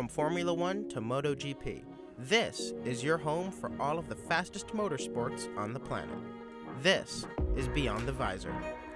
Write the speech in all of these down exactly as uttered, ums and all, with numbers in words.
From Formula One to MotoGP, this is your home for all of the fastest motorsports on the planet. This is Beyond the Visor.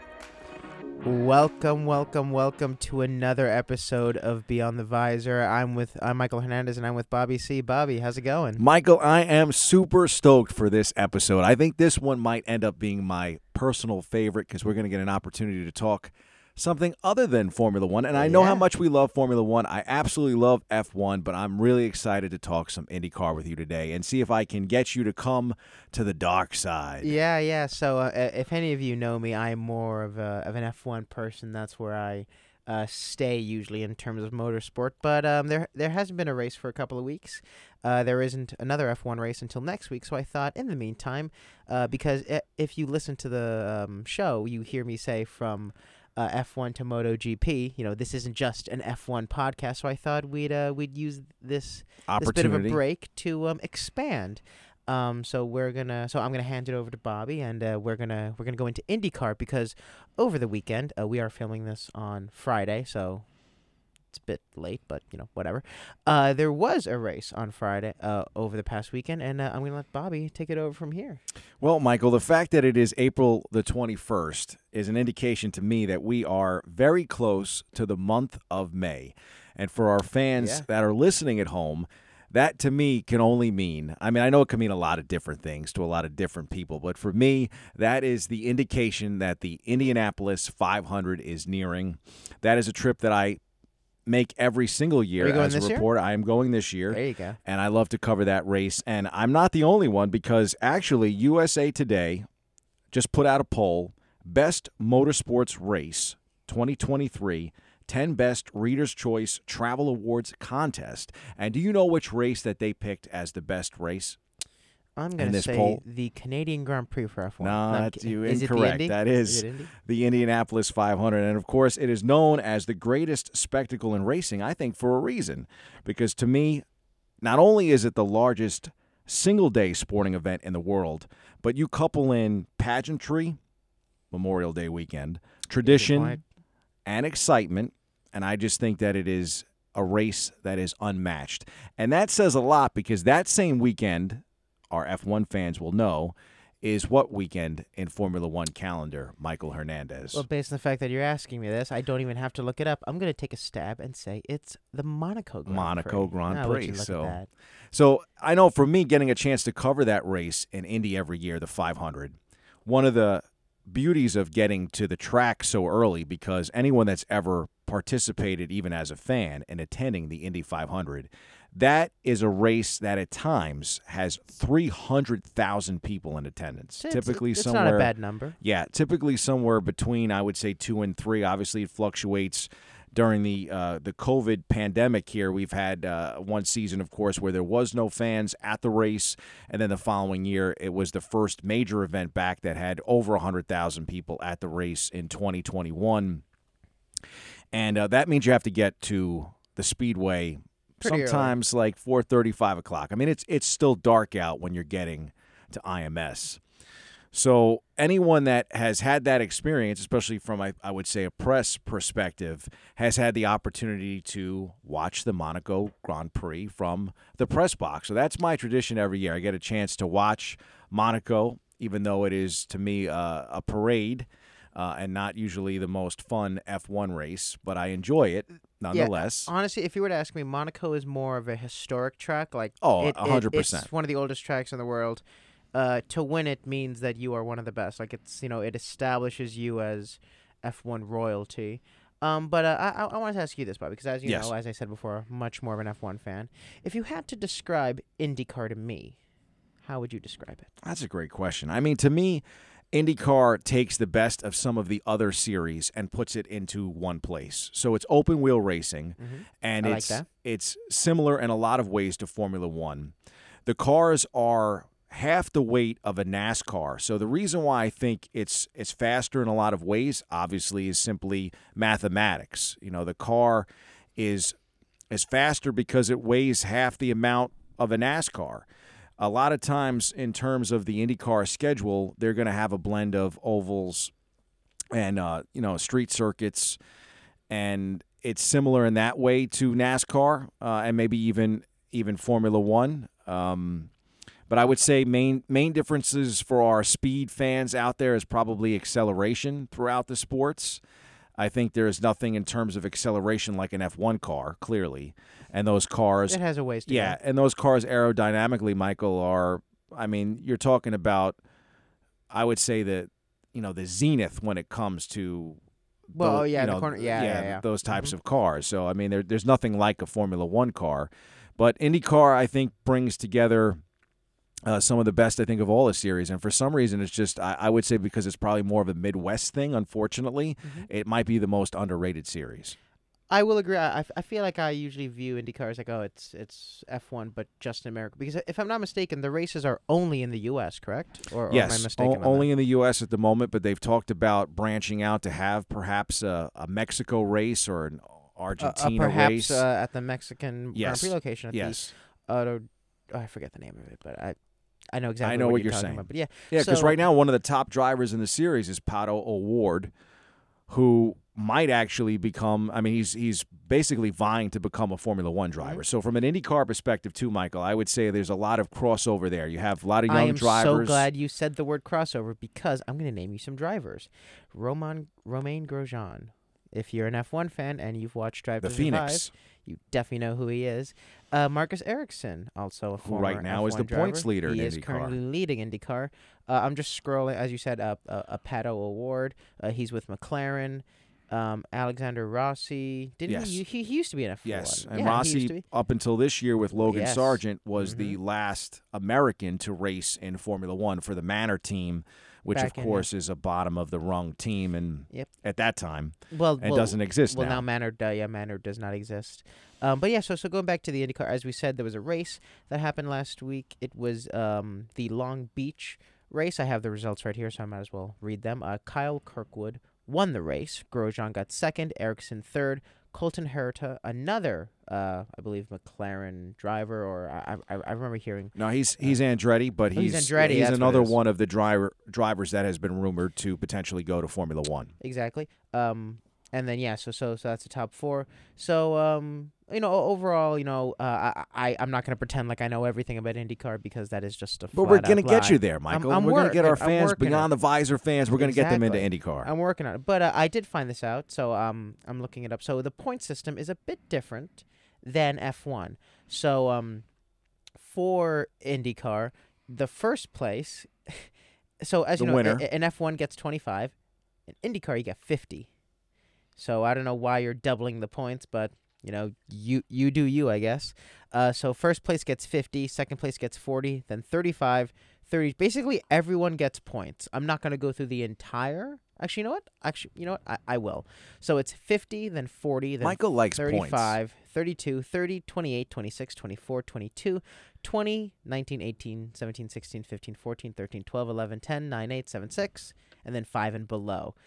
Welcome, welcome, welcome to another episode of Beyond the Visor. I'm with I'm Michael Hernandez, and I'm with Bobby C. Bobby, how's it going? Michael, I am super stoked for this episode. I think this one might end up being my personal favorite because we're going to get an opportunity to talk something other than Formula One. And I know Yeah. how much we love Formula One. I absolutely love F one, but I'm really excited to talk some IndyCar with you today and see if I can get you to come to the dark side. Yeah, yeah. So uh, if any of you know me, I'm more of a of an F one person. That's where I uh, stay usually in terms of motorsport. But um, there there hasn't been a race for a couple of weeks. Uh, there isn't another F one race until next week. So I thought, in the meantime, uh, because if you listen to the um, show, you hear me say from Uh, F one to MotoGP. You know, this isn't just an F one podcast, so I thought we'd uh, we'd use this this bit of a break to um, expand. Um, so we're gonna, so I'm gonna hand it over to Bobby, and uh, we're gonna we're gonna go into IndyCar because over the weekend uh, we are filming this on Friday, so it's a bit late, but you know, whatever. Uh, there was a race on Friday uh, over the past weekend, and uh, I'm gonna let Bobby take it over from here. Well, Michael, the fact that it is April the twenty-first is an indication to me that we are very close to the month of May. And for our fans Yeah. that are listening at home, that to me can only mean, I mean, I know it can mean a lot of different things to a lot of different people, but for me, that is the indication that the Indianapolis five hundred is nearing. That is a trip that I make every single year as a reporter. I am going this year. There you go. And I love to cover that race. And I'm not the only one because actually U S A Today just put out a poll, Best Motorsports Race twenty twenty-three, ten Best Reader's Choice Travel Awards Contest. And do you know which race that they picked as the best race? I'm going to say poll? the Canadian Grand Prix for F one. No, no that's you is incorrect. It the that is, is it Indy? the Indianapolis five hundred. And, of course, it is known as the greatest spectacle in racing, I think, for a reason. Because to me, not only is it the largest single-day sporting event in the world, but you couple in pageantry, Memorial Day weekend, tradition, and excitement, and I just think that it is a race that is unmatched. And that says a lot because that same weekend, our F one fans will know, is what weekend in Formula One calendar, Michael Hernandez? Well, based on the fact that you're asking me this, I don't even have to look it up. I'm going to take a stab and say it's the Monaco Grand Monaco Prix. Grand Ah, Prix. look So, at that. so I know for me, getting a chance to cover that race in Indy every year, the five hundred, one of the beauties of getting to the track so early, because anyone that's ever participated, even as a fan, in attending the Indy five hundred, that is a race that at times has three hundred thousand people in attendance. It's, typically it's somewhere, not a bad number. Yeah, typically somewhere between, I would say, two and three. Obviously, it fluctuates during the uh, the COVID pandemic here. We've had uh, one season, of course, where there was no fans at the race, and then the following year, it was the first major event back that had over one hundred thousand people at the race in twenty twenty-one. And uh, that means you have to get to the Speedway Pretty sometimes early. like four thirty, five o'clock. I mean, it's it's still dark out when you're getting to I M S. So anyone that has had that experience, especially from, I, I would say, a press perspective, has had the opportunity to watch the Monaco Grand Prix from the press box. So that's my tradition every year. I get a chance to watch Monaco, even though it is, to me, uh, a parade. Uh, and not usually the most fun F one race, but I enjoy it nonetheless. Yeah, honestly, if you were to ask me, Monaco is more of a historic track. Like, oh, it, one hundred percent. It's one of the oldest tracks in the world. Uh, to win it means that you are one of the best. Like, it's, you know, it establishes you as F one royalty. Um, but uh, I, I wanted to ask you this, Bobby, because as you yes. know, as I said before, much more of an F one fan. If you had to describe IndyCar to me, how would you describe it? That's a great question. I mean, to me, IndyCar takes the best of some of the other series and puts it into one place. So it's open wheel racing, Mm-hmm. and I it's like that. it's similar in a lot of ways to Formula One. The cars are half the weight of a NASCAR. So the reason why I think it's it's faster in a lot of ways, obviously, is simply mathematics. You know, the car is is faster because it weighs half the amount of a NASCAR. A lot of times in terms of the IndyCar schedule, they're going to have a blend of ovals and, uh, you know, street circuits and it's similar in that way to NASCAR uh, and maybe even even Formula One. Um, but I would say main main differences for our speed fans out there is probably acceleration throughout the sports. I think there is nothing in terms of acceleration like an F one car, clearly. And those cars... It has a ways to yeah, go. and those cars aerodynamically, Michael, are... I mean, you're talking about, I would say that, you know, the zenith when it comes to... Well, the, yeah, you the know, corner, yeah, yeah, yeah. those types mm-hmm. of cars. So, I mean, there, there's nothing like a Formula One car. But IndyCar, I think, brings together... Uh, some of the best, I think, of all the series. And for some reason, it's just, I, I would say because it's probably more of a Midwest thing, unfortunately, Mm-hmm. it might be the most underrated series. I will agree. I, I feel like I usually view IndyCar as like, oh, it's it's F one, but just in America. Because if I'm not mistaken, the races are only in the U S, correct? Or, yes, or am I mistaken? o- only on in the U S at the moment, but they've talked about branching out to have perhaps a, a Mexico race or an Argentina uh, uh, perhaps, race. Uh, at the Mexican yes. Grand Prix location. At yes. The, uh, oh, I forget the name of it, but I I know exactly I know what, what you're, you're talking saying. about. But yeah, Yeah, because so, right now one of the top drivers in the series is Pato O'Ward, who might actually become, I mean, he's he's basically vying to become a Formula One driver. Mm-hmm. So from an IndyCar perspective too, Michael, I would say there's a lot of crossover there. You have a lot of young I am drivers. so glad you said the word crossover because I'm going to name you some drivers. Roman Romain Grosjean. If you're an F one fan and you've watched Drive the to Phoenix. Survive, you definitely know who he is. Uh, Marcus Ericsson, also a Who former right now F one is the driver. points leader he in is IndyCar. currently leading IndyCar. Uh, I'm just scrolling, as you said, uh, uh, a Pato O'Ward. Uh, he's with McLaren. Um, Alexander Rossi. Didn't Yes. he, he? He used to be an F one. Yes, and yeah, he used to Rossi, be. up until this year with Logan Yes. Sargent, was Mhm. the last American to race in Formula One for the Manor team, which, Back of in- course, is a bottom-of-the-rung team and Yep. at that time. Well, and well, doesn't exist well, now. now Manor, uh, yeah, Manor does not exist. Um, but yeah, so so going back to the IndyCar, as we said, there was a race that happened last week. It was um, the Long Beach race. I have the results right here, so I might as well read them. Uh, Kyle Kirkwood won the race. Grosjean got second. Ericsson third. Colton Herta, another, uh, I believe, McLaren driver, or I, I, I remember hearing. No, he's he's Andretti, but Oh, he's he's Andretti, he's that's what another it is. one of the driver drivers that has been rumored to potentially go to Formula One. Exactly. Um, and then yeah, so so so that's the top four. So um, you know, overall, you know, uh, I, I I'm not gonna pretend like I know everything about IndyCar because that is just a. But we're flat gonna out get lie. you there, Michael. I'm we're gonna get our working- I'm fans working beyond it. the visor fans. We're gonna get them into Exactly. IndyCar. I'm working on it, but uh, I did find this out, so um, I'm looking it up. So the point system is a bit different than F one. So um, for IndyCar, the first place. So as The you know, winner. a- an F one gets twenty-five. In IndyCar, you get fifty. So I don't know why you're doubling the points, but you know, you you do you, I guess. Uh, so first place gets fifty, second place gets forty, then thirty-five, thirty. Basically, everyone gets points. I'm not going to go through the entire. Actually, you know what? Actually, you know what? I, I will. So it's fifty, then forty, then Michael likes points. thirty-five, thirty-two, thirty, twenty-eight, twenty-six, twenty-four, twenty-two, twenty, nineteen, eighteen, seventeen, sixteen, fifteen, fourteen, thirteen, twelve, eleven, ten, nine, eight, seven, six, and then five and below.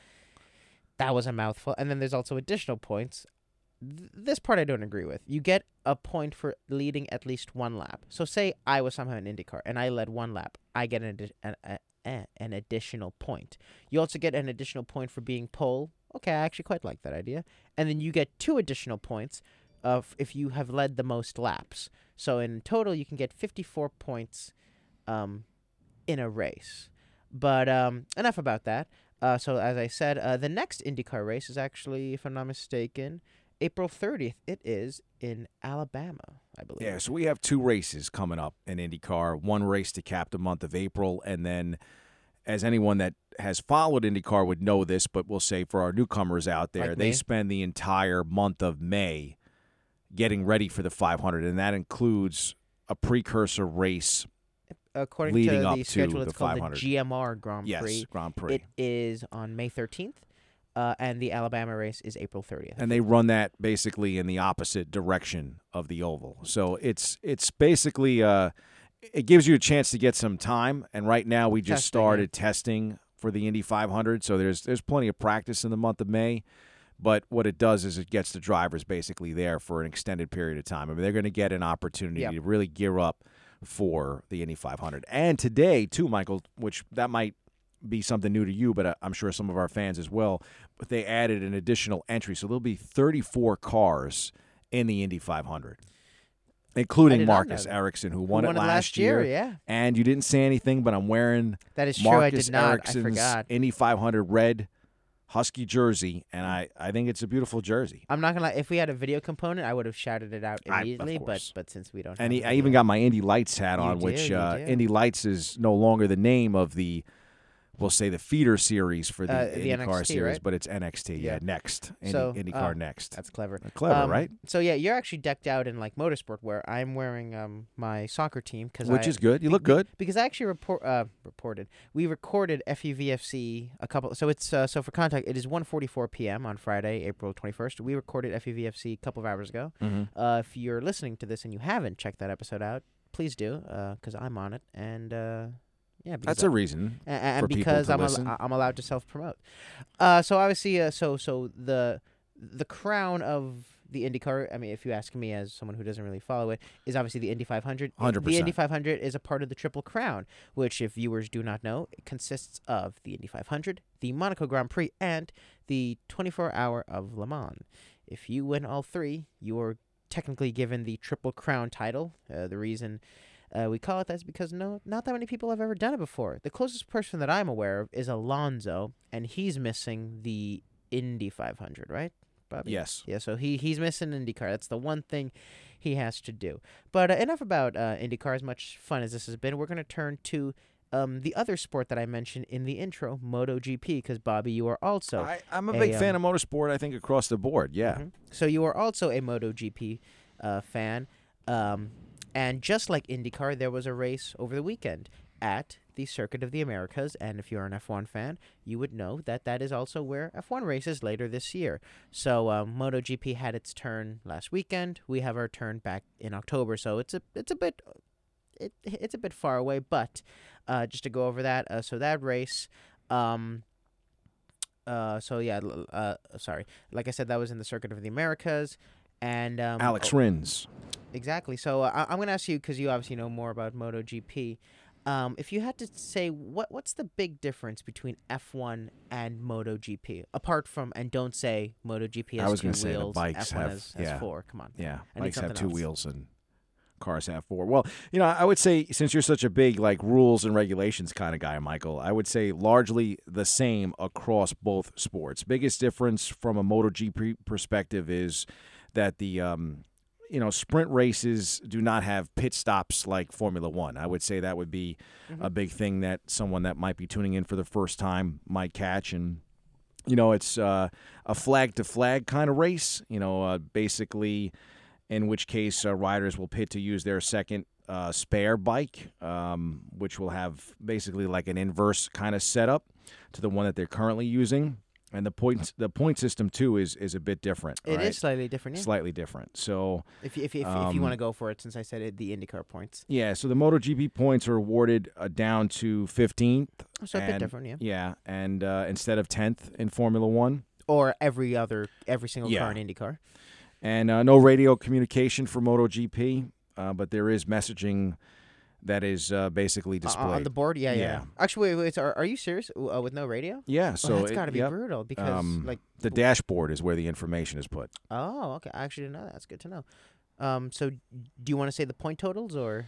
That was a mouthful. And then there's also additional points. Th- this part I don't agree with. You get a point for leading at least one lap. So say I was somehow in IndyCar and I led one lap. I get an, addi- an, a, a, an additional point. You also get an additional point for being pole. Okay, I actually quite like that idea. And then you get two additional points of if you have led the most laps. So in total, you can get fifty-four points um, in a race. But um, enough about that. Uh, so as I said, uh, the next IndyCar race is actually, if I'm not mistaken, April thirtieth. It is in Alabama, I believe. Yeah, so we have two races coming up in IndyCar. One race to cap the month of April, and then, as anyone that has followed IndyCar would know this, but we'll say for our newcomers out there, Like they me. spend the entire month of May getting ready for the five hundred, and that includes a precursor race. According leading to up the to schedule, the it's called five the hundred. G M R Grand Yes, Prix. Grand Prix. It is on May thirteenth, uh, and the Alabama race is April thirtieth. And they run that basically in the opposite direction of the oval. So it's it's basically uh, it gives you a chance to get some time. And right now we just Testing, yeah. started testing for the Indy five hundred, so there's there's plenty of practice in the month of May. But what it does is it gets the drivers basically there for an extended period of time. I mean, they're going to get an opportunity Yep. to really gear up for the Indy five hundred. And today, too, Michael, which that might be something new to you, but I'm sure some of our fans as well. but they added an additional entry, so there'll be thirty-four cars in the Indy five hundred, including Marcus Ericsson, who, who won, won it last, last year. year. Yeah, and you didn't say anything, but I'm wearing that is true. Marcus I did not. Ericsson's I forgot. Indy five hundred red Husky jersey, and I, I think it's a beautiful jersey. I'm not gonna lie. If we had a video component, I would have shouted it out immediately. I, but but since we don't, and have he, I even got my Indy Lights hat you on, do, which uh, do. Indy Lights is no longer the name of the, we'll say the feeder series for the, uh, the IndyCar N X T, series, right? but it's N X T. Yeah, Yeah. next Indy, So, IndyCar uh, next. That's clever. Clever, Um, right? So yeah, you're actually decked out in like motorsport wear. I'm wearing um my soccer team because Which I, is good. You look be- good. because I actually report uh reported we recorded F U V F C a couple. So it's uh, so for contact, it is one forty-four p.m. on Friday, April twenty-first. We recorded F U V F C a couple of hours ago. Mm-hmm. Uh, if you're listening to this and you haven't checked that episode out, please do, because I'm on it and. Uh, Yeah, That's I, a reason. and, and for people because to I'm listen. al- I'm allowed to self promote. Uh, so obviously, uh, so so the the crown of the IndyCar. I mean, if you ask me as someone who doesn't really follow it, is obviously the Indy five hundred. one hundred percent. The Indy five hundred is a part of the Triple Crown, which, if viewers do not know, it consists of the Indy five hundred, the Monaco Grand Prix, and the twenty-four hour of Le Mans. If you win all three, you are technically given the Triple Crown title. Uh, the reason. Uh, we call it that because no, not that many people have ever done it before. The closest person that I'm aware of is Alonso, and he's missing the Indy five hundred, right, Bobby? Yes. Yeah, so he he's missing IndyCar. That's the one thing he has to do. But uh, enough about uh, IndyCar. As much fun as this has been, we're going to turn to um, the other sport that I mentioned in the intro, MotoGP, because, Bobby, you are also... I, I'm a, a big um, fan of motorsport, I think, across the board. Yeah. Mhm. So you are also a MotoGP uh, fan. Um And just like IndyCar, there was a race over the weekend at the Circuit of the Americas. And if you're an F one fan, you would know that that is also where F one races later this year. So um, MotoGP had its turn last weekend. We have our turn back in October. So it's a it's a bit it it's a bit far away. But uh, just to go over that, uh, so that race. Um, uh, so yeah, uh, sorry. Like I said, that was in the Circuit of the Americas. And um, Alex oh, Rins. Exactly. So uh, I- I'm going to ask you, because you obviously know more about MotoGP. Um, if you had to say, what what's the big difference between F one and MotoGP? Apart from, and don't say MotoGP has I was two gonna say the wheels, bikes F one have- has, has yeah. four. Come on. Yeah. I need Bikes have something two else. wheels and cars have four. Well, you know, I would say, since you're such a big, like, rules and regulations kind of guy, Michael, I would say largely the same across both sports. Biggest difference from a MotoGP perspective is that the um, you know, sprint races do not have pit stops like Formula One. I would say that would be Mhm. a big thing that someone that might be tuning in for the first time might catch. And, you know, it's uh, a flag-to-flag kind of race, you know, uh, basically in which case uh, riders will pit to use their second uh, spare bike, um, which will have basically like an inverse kind of setup to the one that they're currently using. And the point the point system too is is a bit different. It is right? slightly different, yeah. Slightly different. So If you, if you, if, um, if you want to go for it, since I said it, the IndyCar points. yeah, so the MotoGP points are awarded uh, down to fifteenth. So a bit and- different, yeah. Yeah, and uh, instead of tenth in Formula One, Or every other, every single Yeah. car in IndyCar. and uh, no radio communication for MotoGP, uh, but there is messaging that is uh, basically Uh, displayed. on the board, yeah, yeah. Yeah. Actually, wait, wait. So are, are you serious? Uh, with no radio? yeah, So so oh, that's it- got to be yep, brutal because, um, like, the dashboard is where the information is put. oh, okay. I actually didn't know that. That's good to know. Um, so do you want to say the point totals or?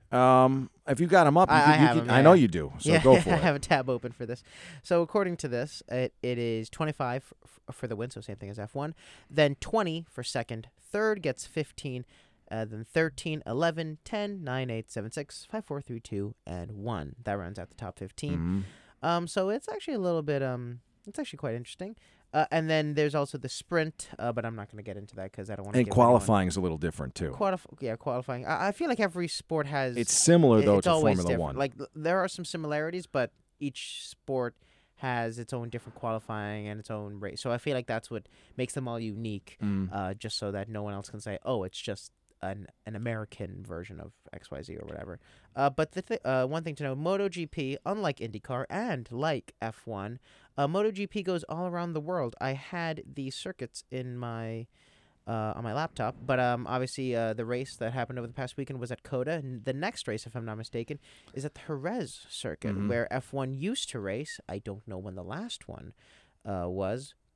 Um, if you got them up, you I- could, I you have could- 'em, I yeah, know yeah. you do. So yeah, go for I it. have a tab open for this. So according to this, it, it is twenty-five f- f- for the win, so same thing as F one. Then twenty for second. Third gets fifteen. Uh, then thirteen, eleven, ten, nine, eight, seven, six, five, four, three, two, and one. That rounds out the top fifteen. Mhm. Um, so it's actually a little bit um, it's actually quite interesting. Uh, and then there's also the sprint, uh, but I'm not going to get into that because I don't want to. And qualifying is a little different too. Qualif- yeah, qualifying. I-, I feel like every sport has. It's similar it- though it's to always Formula different. One. Like th- there are some similarities, but each sport has its own different qualifying and its own race. So I feel like that's what makes them all unique. Mm. Uh, just so that no one else can say, "Oh, it's just an an American version of X Y Z or whatever." Uh, but the th- uh, one thing to know, MotoGP, unlike IndyCar and like F one, uh, MotoGP goes all around the world. I had the circuits in my uh, on my laptop, but um, obviously uh, the race that happened over the past weekend was at Coda. And the next race, if I'm not mistaken, is at the Jerez circuit, Mhm. where F one used to race. I don't know when the last one uh, was,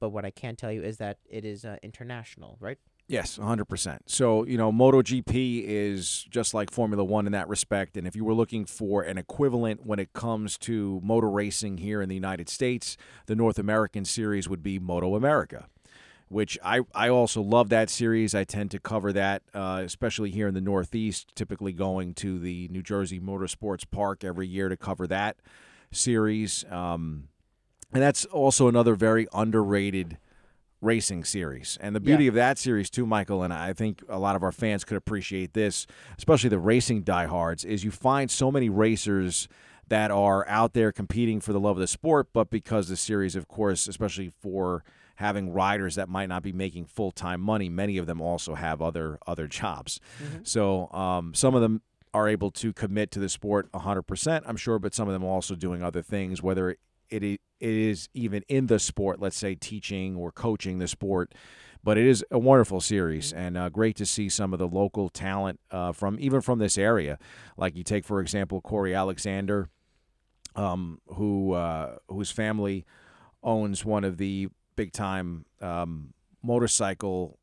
but what I can tell you is that it is uh, international, right? Yes, one hundred percent. So, you know, MotoGP is just like Formula One in that respect. And if you were looking for an equivalent when it comes to motor racing here in the United States, the North American series would be Moto America, which I, I also love that series. I tend to cover that, uh, especially here in the Northeast, typically going to the New Jersey Motorsports Park every year to cover that series. Um, and that's also another very underrated racing series. And the beauty Yeah. of that series too, Michael, and I think a lot of our fans could appreciate this, especially the racing diehards, is you find so many racers that are out there competing for the love of the sport, but because the series, of course, especially for having riders that might not be making full-time money, many of them also have other other jobs. Mm-hmm. So um, some of them are able to commit to the sport one hundred percent, I'm sure, but some of them are also doing other things, whether it It it is even in the sport, let's say teaching or coaching the sport. But it is a wonderful series, and uh, great to see some of the local talent uh, from even from this area. Like you take, for example, Corey Alexander, um, who uh, whose family owns one of the big time um, motorcycle.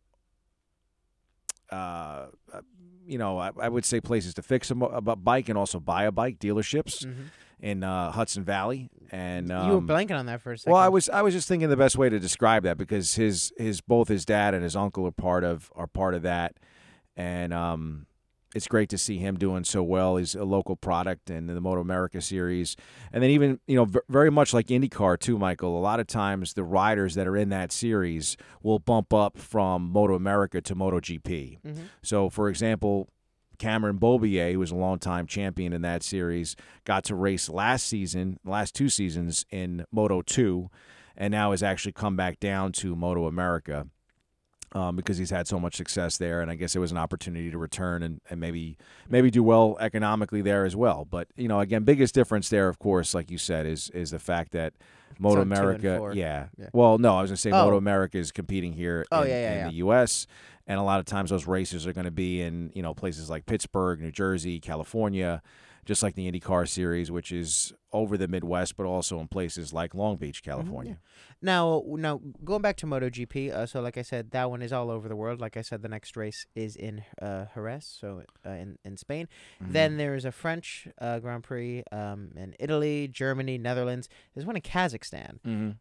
Uh, you know, I, I would say places to fix a, mo- a bike and also buy a bike, dealerships. Mm-hmm. In uh, Hudson Valley, and um, You were blanking on that for a second. well, I was I was just thinking the best way to describe that, because his his both his dad and his uncle are part of are part of that, and um, it's great to see him doing so well. He's a local product in the Moto America series, and then even you know v- very much like IndyCar too, Michael. A lot of times the riders that are in that series will bump up from Moto America to MotoGP. Mm-hmm. So, for example, Cameron Beaubier, who was a longtime champion in that series, got to race last season, last two seasons in Moto two, and now has actually come back down to Moto America um, because he's had so much success there, and I guess it was an opportunity to return and, and maybe maybe do well economically there as well. But, you know, again, biggest difference there, of course, like you said, is is the fact that Moto on two and America, four. yeah. Yeah. Well, no, I was going to say Oh. Moto America is competing here Oh, in, yeah, yeah, in yeah. the U S, and a lot of times those races are going to be in, you know, places like Pittsburgh, New Jersey, California, just like the IndyCar series, which is over the Midwest, but also in places like Long Beach, California. Now, now going back to MotoGP, uh, so like I said, that one is all over the world. Like I said, the next race is in uh, Jerez, so uh, in in Spain. Mhm. Then there is a French uh, Grand Prix um, in Italy, Germany, Netherlands. There's one in Kazakhstan. Mhm.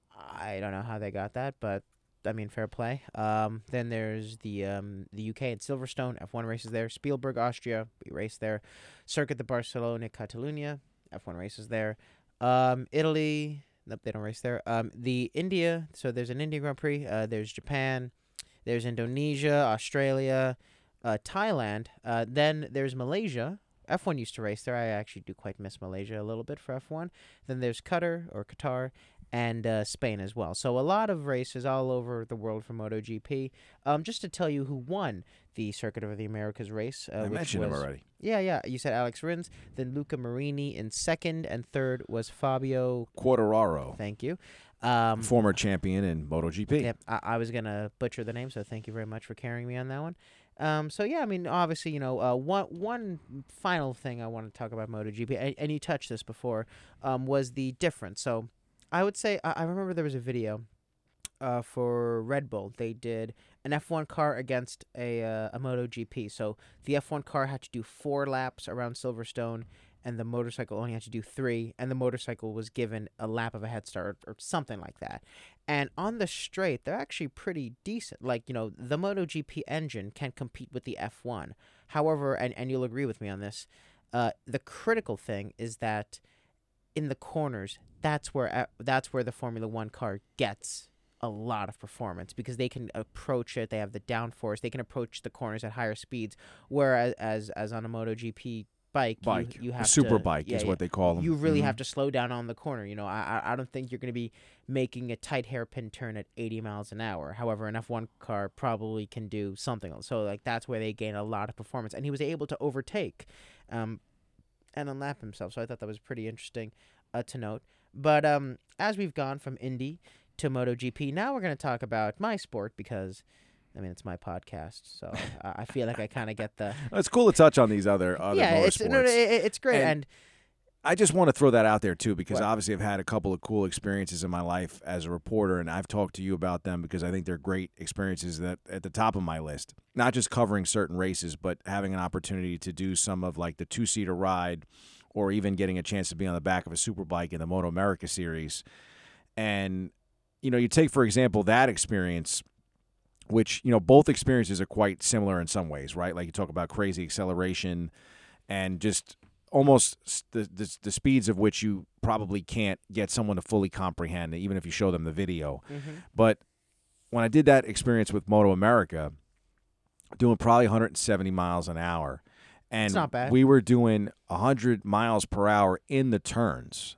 I don't know how they got that, but I mean, fair play. Um, then there's the um, the U K at Silverstone. F one races there. Spielberg, Austria. We race there. Circuit de Barcelona, Catalunya. F one races there. Um, Italy. Nope, they don't race there. Um, the India. So there's an India Grand Prix. Uh, there's Japan. There's Indonesia, Australia, uh, Thailand. Uh, then there's Malaysia. F one used to race there. I actually do quite miss Malaysia a little bit for F one. Then there's Qatar or Qatar. And uh, Spain as well. So a lot of races all over the world for MotoGP. Um, just to tell you who won the Circuit of the Americas race. Uh, I which mentioned was, him already. Yeah, yeah. You said Alex Rins. Then Luca Marini in second. And third was Fabio. Quartararo, Thank you. Um, former champion in MotoGP. Yep, I, I was going to butcher the name, so thank you very much for carrying me on that one. Um, so, yeah, I mean, obviously, you know, uh, one one final thing I want to talk about MotoGP, and, and you touched this before, um, was the difference. So I would say, I, I remember there was a video uh, for Red Bull. They did an F one car against a, uh, a MotoGP. So the F one car had to do four laps around Silverstone, and the motorcycle only had to do three, and the motorcycle was given a lap of a head start or, or something like that. And on the straight, they're actually pretty decent. Like, you know, the MotoGP engine can compete with the F one. However, and, and you'll agree with me on this, uh, the critical thing is that in the corners, that's where uh, that's where the Formula One car gets a lot of performance, because they can approach it. They have the downforce. They can approach the corners at higher speeds. Whereas as as on a MotoGP bike, Bike, you, you a have super to, bike yeah, is yeah. what they call them. You really Mhm. have to slow down on the corner. You know, I I I don't think you're going to be making a tight hairpin turn at eighty miles an hour. However, an F one car probably can do something else. So like that's where they gain a lot of performance, and he was able to overtake, um, and unlap himself. So I thought that was pretty interesting, uh, to note. But um, as we've gone from Indy to MotoGP, now we're going to talk about my sport, because, I mean, it's my podcast, so I, I feel like I kind of get the It's cool to touch on these other other yeah. It's motorsports. no, no, it, it's great, And- and I just want to throw that out there, too, because What? obviously I've had a couple of cool experiences in my life as a reporter, and I've talked to you about them because I think they're great experiences that at the top of my list. Not just covering certain races, but having an opportunity to do some of like the two-seater ride or even getting a chance to be on the back of a superbike in the Moto America series. And, you know, you take, for example, that experience, which, you know, both experiences are quite similar in some ways, right? Like you talk about crazy acceleration and just almost the, the the speeds of which you probably can't get someone to fully comprehend, even if you show them the video. Mm-hmm. But when I did that experience with Moto America, doing probably one hundred seventy miles an hour, and It's not bad. we were doing one hundred miles per hour in the turns.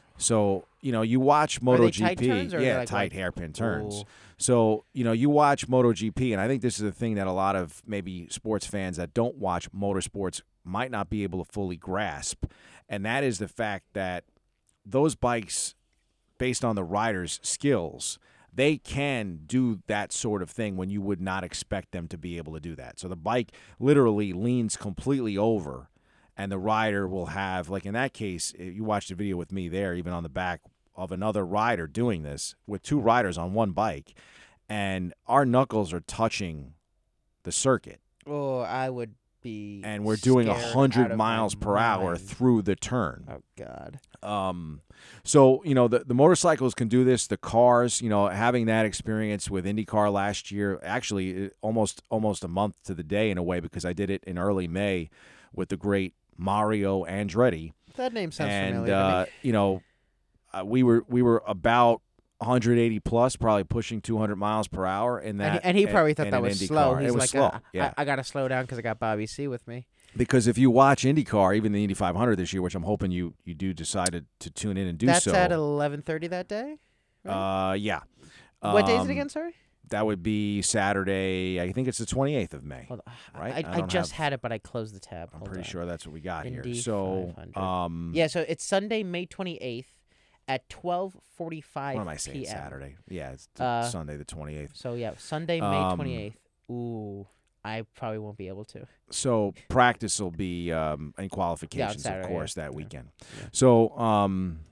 So, you know, you watch Are they MotoGP, tight turns or are they yeah, like- tight like- hairpin turns. Ooh. So, you know, you watch MotoGP, and I think this is a thing that a lot of maybe sports fans that don't watch motorsports might not be able to fully grasp, and that is the fact that those bikes, based on the rider's skills, they can do that sort of thing when you would not expect them to be able to do that. So the bike literally leans completely over, and the rider will have, like in that case, you watched the video with me there, even on the back of another rider doing this with two riders on one bike, and our knuckles are touching the circuit. Oh, I would be. And we're doing scared one hundred out of miles my per hour mind. through the turn. Oh God. Um, so, you know, the, the motorcycles can do this. The cars, you know, having that experience with IndyCar last year, actually almost almost a month to the day in a way, because I did it in early May with the great Mario Andretti. That name sounds and, familiar. uh, to me. you know, uh, we were we were about one hundred eighty plus, probably pushing two hundred miles per hour in that. And he, and he probably thought in that an was Indy slow. car. He's It was like, slow. uh, yeah. I, I got to slow down because I got Bobby C with me. Because if you watch IndyCar, even the Indy five hundred this year, which I'm hoping you, you do decide to, to tune in and do That's so. at eleven thirty that day. Right? Uh, yeah. What day is Um, it again? Sorry. That would be Saturday. I think it's the twenty-eighth of May. Hold on. right? I, I I, don't just have- had it, but I closed the tab. I'm Hold pretty on. sure that's what we got Indy here. So, five hundred. um, Yeah, so it's Sunday, May twenty-eighth at twelve forty-five what am I saying? p m Saturday. Yeah, it's the Uh, Sunday the twenty-eighth. So yeah, Sunday, May Um, twenty-eighth. Ooh, I probably won't be able to. So practice will be um, in qualifications, Saturday, of course, yeah. that Yeah. weekend. Yeah. So, um,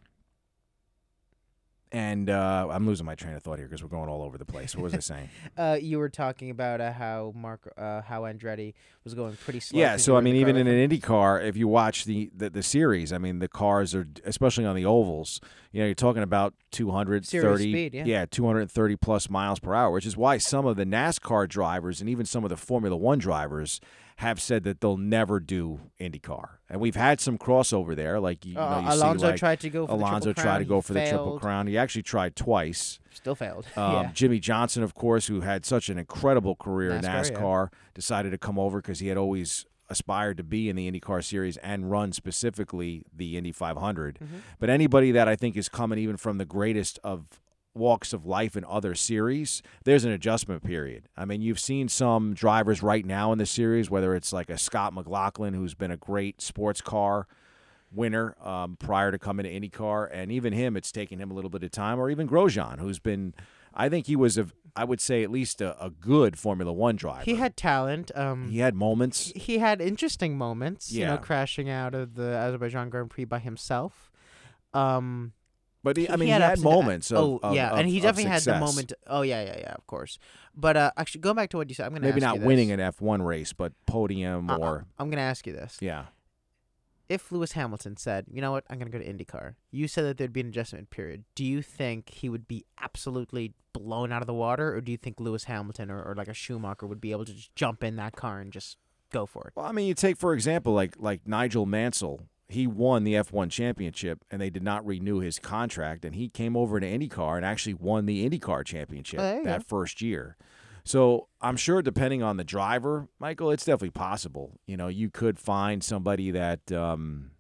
and uh, I'm losing my train of thought here because we're going all over the place. What was I saying? Uh, you were talking about uh, how Mark, uh, how Andretti was going pretty slow. Yeah, 'cause so you I were mean, the car even in with an him. Indy car, if you watch the, the the series, I mean, the cars are, especially on the ovals, you know, you're talking about two hundred thirty, Serious speed, yeah. two hundred thirty plus miles per hour, which is why some of the NASCAR drivers and even some of the Formula One drivers have said that they'll never do IndyCar. And we've had some crossover there, like you, you Uh, know, you Alonso see like tried to go for Alonso the triple tried crown. to go He for the triple failed. crown. He actually tried twice. Still failed. Um, yeah. Jimmy Johnson, of course, who had such an incredible career in NASCAR, yeah. NASCAR, decided to come over because he had always aspired to be in the IndyCar series and run specifically the Indy five hundred. Mhm. But anybody that I think is coming even from the greatest of walks of life in other series, there's an adjustment period. I mean, you've seen some drivers right now in the series, whether it's like a Scott McLaughlin, who's been a great sports car winner um, prior to coming to IndyCar, and even him, it's taken him a little bit of time, or even Grosjean, who's been, I think he was, a, I would say, at least a, a good Formula One driver. He had talent. Um, He had moments. he had interesting moments. You know, Yeah. crashing out of the Azerbaijan Grand Prix by himself. Um, But he, he- I mean, he he had had, ups and- moments. Of, oh of- yeah, of- and he of definitely had the success. moment. Oh yeah, yeah, yeah, of course. But uh, actually, going back to what you said, I'm gonna Maybe ask not you this. winning an F one race, but podium Uh, uh, or I'm gonna ask you this. yeah. If Lewis Hamilton said, "You know what? I'm going to go to IndyCar." You said that there'd be an adjustment period. Do you think he would be absolutely blown out of the water, or do you think Lewis Hamilton or, or like a Schumacher would be able to just jump in that car and just go for it? Well, I mean, you take for example, like like Nigel Mansell. He won the F one championship, and they did not renew his contract, and he came over to IndyCar and actually won the IndyCar championship Oh, there you that go. first year. So I'm sure, depending on the driver, Michael, it's definitely possible. You know, you could find somebody that, um,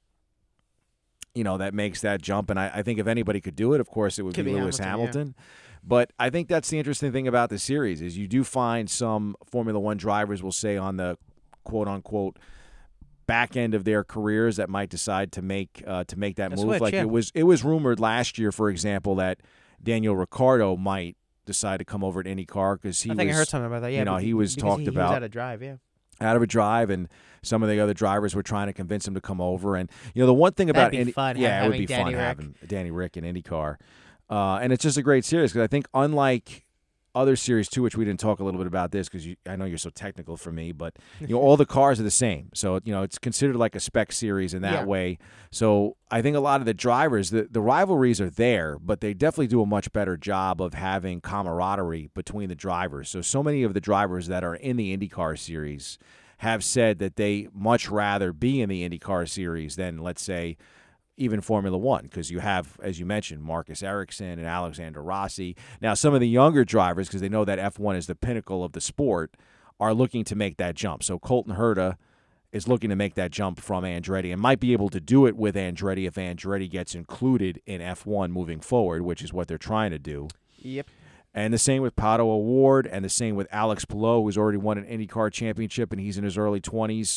you know, that makes that jump. And I, I think if anybody could do it, of course, it would Could be be Lewis Hamilton, Hamilton. But I think that's the interesting thing about the series is you do find some Formula One drivers will say on the quote unquote back end of their careers that might decide to make uh, to make that A move. switch, like yeah. it was it was rumored last year, for example, that Daniel Ricciardo might decide to come over to IndyCar because he I think was I heard something about that. Yeah, you know, but- he was because talked he, He about- was out of drive. Yeah. out of a drive, and some of the other drivers were trying to convince him to come over. And you know, the one thing about That'd be Indy, fun, yeah, ha- it would be having Danny fun Rick. having Danny Rick in IndyCar, uh, and it's just a great series because I think unlike other series too, which we didn't talk a little bit about this because I know you're so technical for me, but you know all the cars are the same, so you know it's considered like a spec series in that Yeah. way. So I think a lot of the drivers, the the rivalries are there, but they definitely do a much better job of having camaraderie between the drivers. So so many of the drivers that are in the IndyCar series have said that they much rather be in the IndyCar series than, let's say, even Formula One, because you have, as you mentioned, Marcus Ericsson and Alexander Rossi. Now, some of the younger drivers, because they know that F one is the pinnacle of the sport, are looking to make that jump. So Colton Herta is looking to make that jump from Andretti and might be able to do it with Andretti if Andretti gets included in F one moving forward, which is what they're trying to do. Yep. And the same with Pato O'Ward, and the same with Alex Palou, who's already won an IndyCar championship, and he's in his early twenties.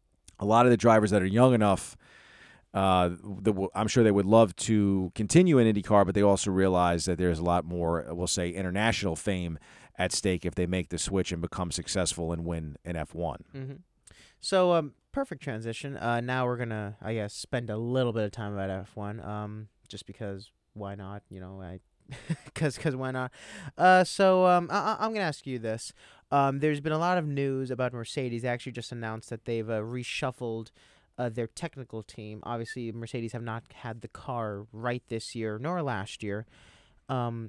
A lot of the drivers that are young enough, uh, the, I'm sure they would love to continue in IndyCar, but they also realize that there's a lot more, we'll say, international fame at stake if they make the switch and become successful and win an F one. Mm-hmm. So, um, perfect transition. Uh, now we're gonna, I guess, spend a little bit of time about F one. Um, just because, why not? You know, I, cause, cause why not? Uh, so, um, I, I'm gonna ask you this. Um, there's been a lot of news about Mercedes. They actually just announced that they've uh, reshuffled uh, their technical team. Obviously, Mercedes have not had the car right this year nor last year. Um.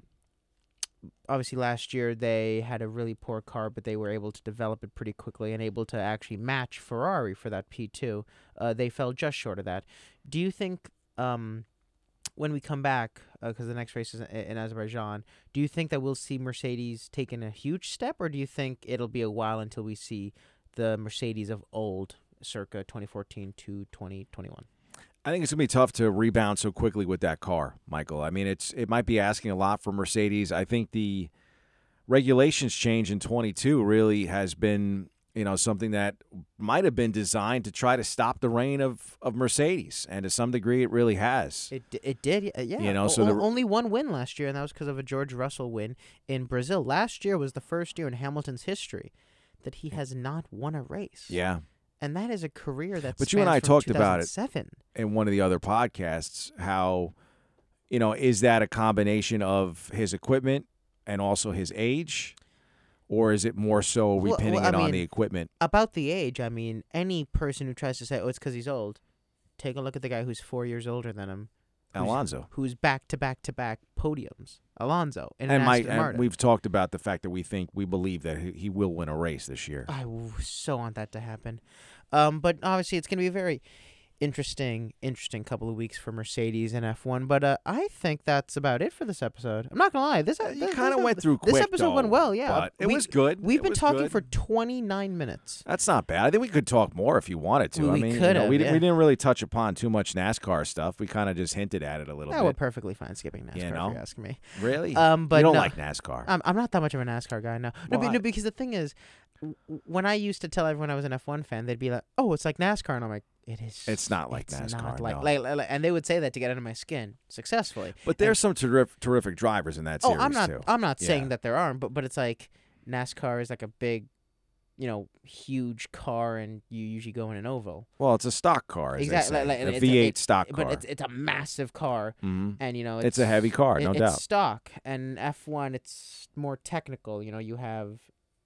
Obviously, last year they had a really poor car, but they were able to develop it pretty quickly and able to actually match Ferrari for that P two. Uh, they fell just short of that. Do you think um, when we come back, because uh, the next race is in, in Azerbaijan, do you think that we'll see Mercedes taking a huge step, or do you think it'll be a while until we see the Mercedes of old, circa twenty fourteen to twenty twenty-one? I think it's going to be tough to rebound so quickly with that car, Michael. I mean, it's it might be asking a lot for Mercedes. I think the regulations change in twenty-two really has been, you know, something that might have been designed to try to stop the reign of, of Mercedes, and to some degree it really has. It it did, yeah. You know, o- so o- the- only one win last year, and that was because of a George Russell win in Brazil. Last year was the first year in Hamilton's history that he has not won a race. Yeah. And that is a career that's But you and I talked about it Seven. in one of the other podcasts, how, you know, is that a combination of his equipment and also his age? Or is it more so Well- repinning well, I it on mean, the equipment? About the age, I mean, any person who tries to say, "Oh, it's because he's old," take a look at the guy who's four years older than him, who's- Alonso. who's back to back to back podiums. Alonso in And, an my, Aston and Martin. we've talked about the fact that we think, we believe that he, he will win a race this year. I w- so want that to happen. Um, but obviously, it's going to be a very interesting, interesting couple of weeks for Mercedes and F one. But uh, I think that's about it for this episode. I'm not gonna lie. This, Uh, this you this- kind of this- went through This quick, episode though, went well. Yeah, but it We- was good. We've It been was talking good. for twenty-nine minutes. That's not bad. I think we could talk more if you wanted to. We- I we mean, you could know, have, we, di- yeah. we didn't really touch upon too much NASCAR stuff. We kind of just hinted at it a little Yeah, we're bit. perfectly fine skipping NASCAR. You If know? you're asking me. Really? Um, but you don't no, like NASCAR. I'm I'm not that much of a NASCAR guy. No, no, Why? be- no, because the thing is, w- w- when I used to tell everyone I was an F one fan, they'd be like, "Oh, it's like NASCAR," and I'm like, "It is. It's not like it's NASCAR, Not like, no. like, like, like- and they would say that to get under my skin successfully. But there's some terrific, terrific drivers in that Oh, series, I'm not. too. I'm not Yeah. saying that there aren't, but but it's like NASCAR is like a big, you know, huge car, and you usually go in an oval. Well, it's a stock car, as Exactly, they say. like- like, a it's a- V eight it- stock car. But it's it's a massive car, hmm and you know it's, It's a heavy car, no it- doubt. It's stock, and F one it's more technical. You know, you have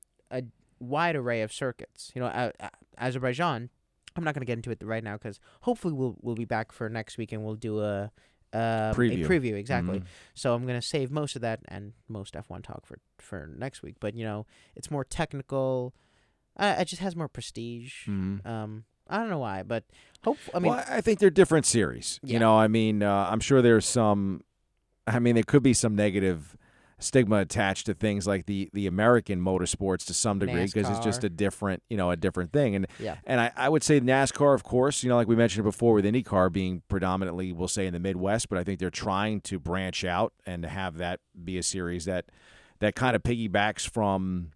a wide array of circuits. You know, uh, uh, Azerbaijan. I'm not going to get into it right now because hopefully we'll we'll be back for next week and we'll do a. Uh, Preview. A preview, exactly. Mhm. So I'm gonna save most of that and most F one talk for for next week. But you know, it's more technical. Uh, it just has more prestige. Mhm. Um, I don't know why, but hope. I mean, well, I think they're different series. Yeah. You know, I mean, uh, I'm sure there's some. I mean, there could be some negative stigma attached to things like the the American motorsports to some degree because it's just NASCAR. a different, you know, a different thing. And yeah, and I, I would say NASCAR, of course, you know, like we mentioned before, with IndyCar being predominantly, we'll say, in the Midwest, but I think they're trying to branch out and have that be a series that that kind of piggybacks from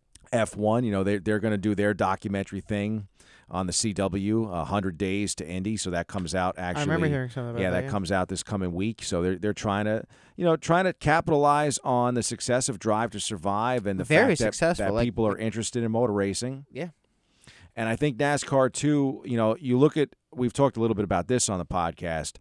F one. You know, they they're going to do their documentary thing on the C W, one hundred Days to Indy, so that comes out actually. I remember hearing something about yeah, that. that comes out this coming week. So they're they're trying to, you know, trying to capitalize on the success of Drive to Survive and the Very fact that, successful, that like- people are interested in motor racing. Yeah. And I think NASCAR too. You know, you look at we've talked a little bit about this on the podcast.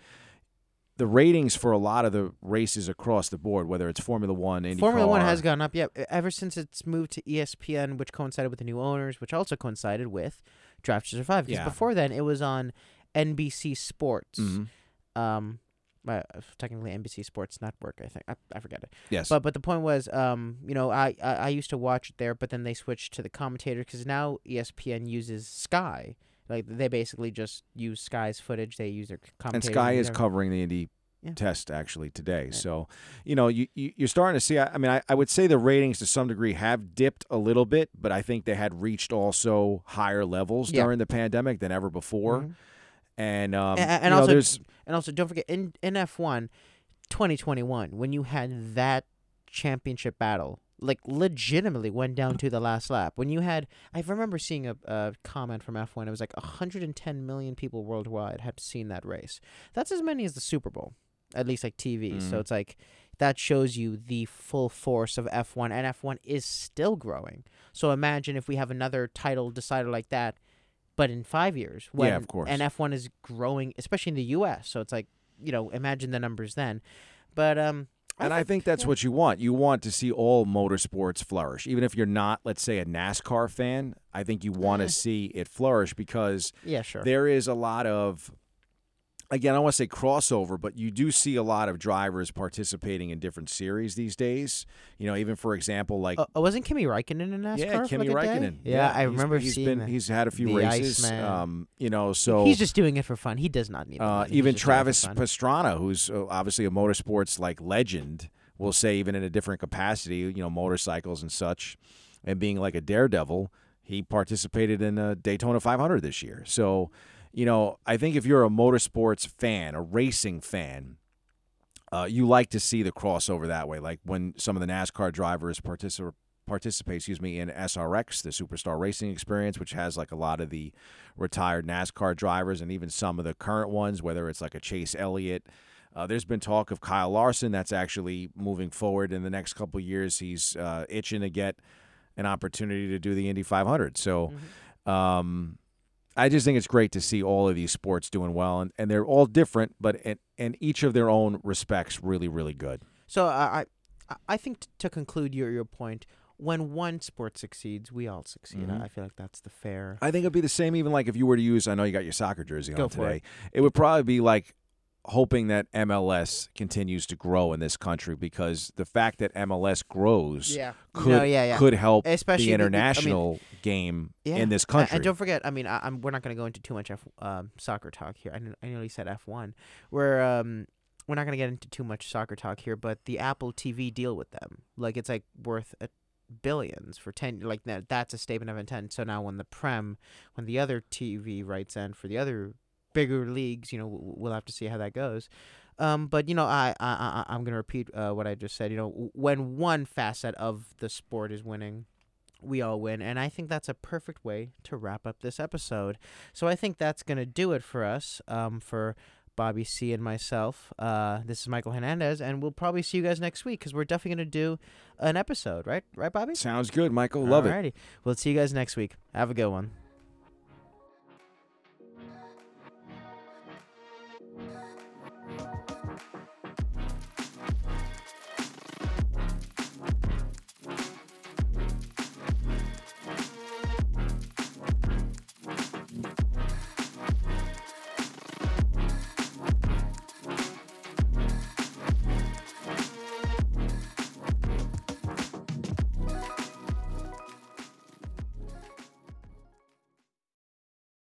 The ratings for a lot of the races across the board, whether it's Formula One, IndyCar. Formula One has gone up, yeah, ever since it's moved to E S P N, which coincided with the new owners, which also coincided with Drive to Survive. Because Yeah. before then, it was on N B C Sports. Mm-hmm. Um, uh, technically N B C Sports Network, I think. I, I forget it. Yes. But but the point was, um, you know, I, I, I used to watch it there, but then they switched to the commentator because now E S P N uses Sky. Like, they basically just use Sky's footage. They use their and commentators. Sky is whatever. covering the Indy Yeah. test actually today. Yeah. So, you know, you, you, you're starting to see, I, I mean, I, I would say the ratings to some degree have dipped a little bit, but I think they had reached also higher levels Yeah. during the pandemic than ever before. Mhm. And, um, and, and you know, also, there's, and also, don't forget in in F one, twenty twenty-one, when you had that championship battle, like legitimately went down to the last lap. When you had, I remember seeing a, a comment from F one. It was like one hundred ten million people worldwide had seen that race. That's as many as the Super Bowl, at least like T V. Mm. So it's like that shows you the full force of F one, and F one is still growing. So imagine if we have another title decided like that. But in five years, when Yeah, of course. and F one is growing, especially in the U S. So it's like, you know, imagine the numbers then. But um, and I think that's yeah. what you want. You want to see all motorsports flourish. Even if you're not, let's say, a NASCAR fan, I think you want Eh. to see it flourish because Yeah, sure. there is a lot of, again, I don't want to say crossover, but you do see a lot of drivers participating in different series these days. You know, even for example, like Uh, wasn't Kimi Räikkönen in NASCAR? yeah, for Kimi like a day? Räikkönen. Yeah, I he's- remember he's seeing been that. he's had a few The races. Iceman. Um, you know, so He's just doing it for fun. He does not need the uh, money. He's even just doing it for Travis fun. Pastrana, who's uh, obviously a motorsports like legend, will say even in a different capacity, you know, motorcycles and such, and being like a daredevil, he participated in a Daytona five hundred this year. So, you know, I think if you're a motorsports fan, a racing fan, uh, you like to see the crossover that way. Like when some of the NASCAR drivers participate. Participate, excuse me, in S R X, the Superstar Racing Experience, which has like a lot of the retired NASCAR drivers and even some of the current ones, whether it's like a Chase Elliott. Uh, there's been talk of Kyle Larson that's actually moving forward in the next couple of years. He's uh, itching to get an opportunity to do the Indy five hundred. So Mm-hmm. um, I just think it's great to see all of these sports doing well, and, and they're all different, but in, in each of their own respects, really, really good. So I, I, I think t- to conclude your your point, when one sport succeeds, we all succeed. Mhm. I feel like that's the fair. I think it'd be the same even like if you were to use, I know you got your soccer jersey Go on for today. It. it would probably be like hoping that M L S continues to grow in this country because the fact that M L S grows Yeah. could No, yeah, yeah. could help Especially the the- the- I mean, international game Yeah. in this And- country. And don't forget, I mean, I, I'm, we're not going to go into too much F, um, soccer talk here. I, kn- I nearly said F one. We're um, we're not going to get into too much soccer talk here, but the Apple T V deal with them, like it's like worth a billions for ten. Like that, that's a statement of intent. So now when the Prem, when the other T V rights end for the other bigger leagues, you know, w- we'll have to see how that goes. Um, but you know, I I, I I'm gonna repeat uh, what I just said. You know, w- when one facet of the sport is winning, we all win, and I think that's a perfect way to wrap up this episode. So I think that's gonna do it for us. Um, for Bobby C and myself, uh, this is Michael Hernandez, and we'll probably see you guys next week because we're definitely gonna do an episode, right? Right, Bobby? Sounds good, Michael. Love it. Alrighty. We'll see you guys next week. Have a good one.